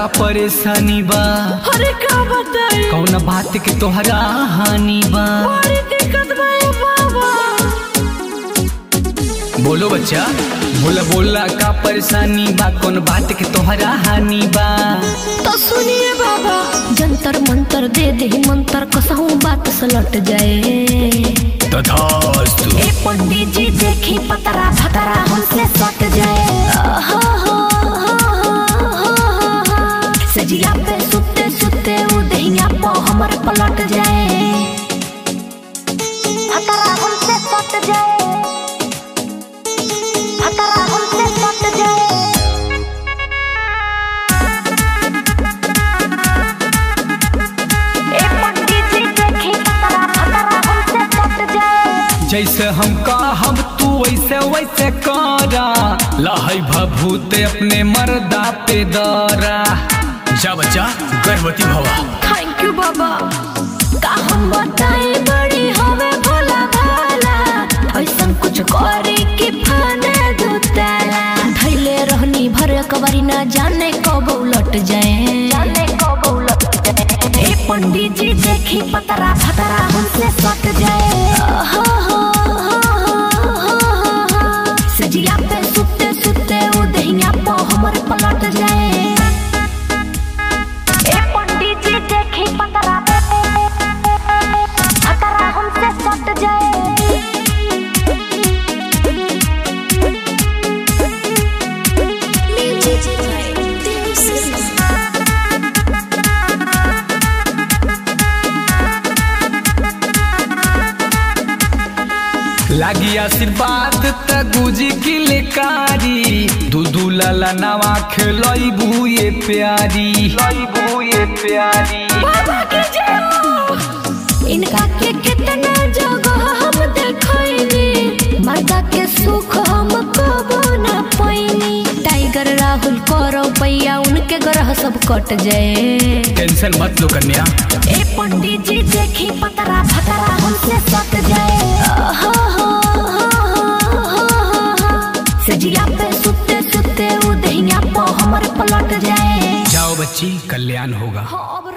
परेशानी बा? अरे का बताई कौन बात के तोहरा हानि बा? बड़ी दिक्कत बा ए बाबा। बोलो बच्चा, बोला बोला का परेशानी बा? कौन बात के तोहरा हानि बा? तो सुनिए बाबा, जंतर मंतर दे दे मंतर कसहूँ बात सलट जाए। तथास्तु। ए पंडित जी देखी पतरा फतरा हमसे सट जाए। सजिया पे सुते सुते उदहिया पो हमर पलट जाए। फतरा हमसे सट जाए, फतरा हमसे सट जाए। ए पंडित जी देखी पतरा फतरा हमसे सट जाए। जैसे हम कहब तू वैसे वैसे करा, लहई भभूते अपने मर्दा पे दरा। जा बच्चा, गर्भवती भवा। थैंक यू बाबा। का हम बताए बड़ी हवे भोला भाला, ऐसन कुछ करे कि फाने दुताला। धैले रहनी भर कबारी ना जाने कब उलट जाए, जाने कब उलट जाए। ए पंडित जी देखी पतरा फतरा हमसे सट जाए। सजिया पे सुते सुते उदहिया पो हमर पलट जाए। ए पंडित जी देखी पतरा फतरा हमसे सट जाए। लागी आशीर्वाद त गुजी की लेकारी, दूधू लाला नवा खेलई बुए प्यारी, लई बुए प्यारी। बाबा की जय हो। इनका के कितना जगह हम देखैनी, मर्दा के सुख हम कबो न पैनी। टाइगर राहुल करो पैया उनके ग्रह सब कट जाए। टेंशन मत लो कन्या। ए पंडित जी देखी पतरा फतरा हमसे सट जाए। सजिया पे सुते सुते उदहिया पो हमर पलट जाए। जाओ बच्ची, कल्याण होगा।